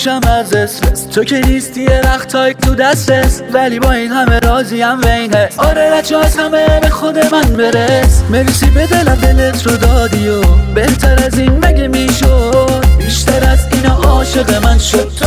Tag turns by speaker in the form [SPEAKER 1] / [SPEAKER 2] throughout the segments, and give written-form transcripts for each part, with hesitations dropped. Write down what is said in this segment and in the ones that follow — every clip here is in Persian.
[SPEAKER 1] میشم از استرس. تو که نیستی یه وقتایی تو دسترس، ولی با این همه راضیم و این حس. آره رچه از همه به خود من برس. مرسی به دلم دلت رو دادی و بهتر از این مگه میشد؟ بیشتر از اینا عاشق من شد تو.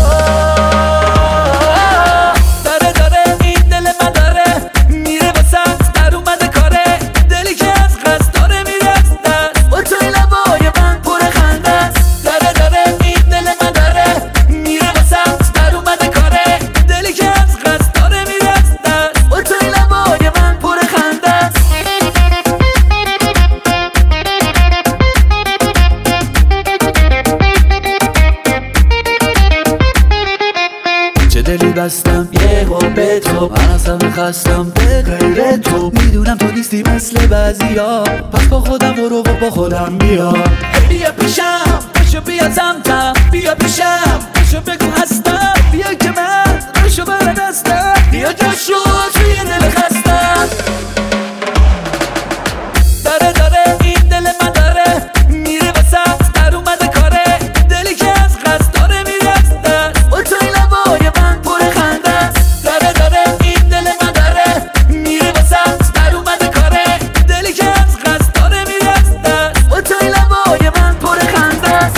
[SPEAKER 1] دلی بستم یهو به تو، من اصلا خستم به غیر تو. میدونم تو نیستی مثل بعضیا، پس با خودم برو و با خودم بیا. بیا پیشم بشو بیا سمتم، بیا پیشم بشو بگو هستم. بیا که من بشو بر دستم، بیا جاشو توی دل خستم. داره این دل من داره میره وسط، در اومده کاره. دلی که از قصد داره میره از دست، و توی لبای من پر خنده است. داره این دل من داره میره وسط، در اومده کاره. دلی که از قصد داره میره از دست، و توی لبای من پر خنده است.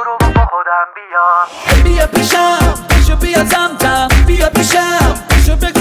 [SPEAKER 1] بیا پیشم بشو بیا سمتم، بیا پیشم بشو بگو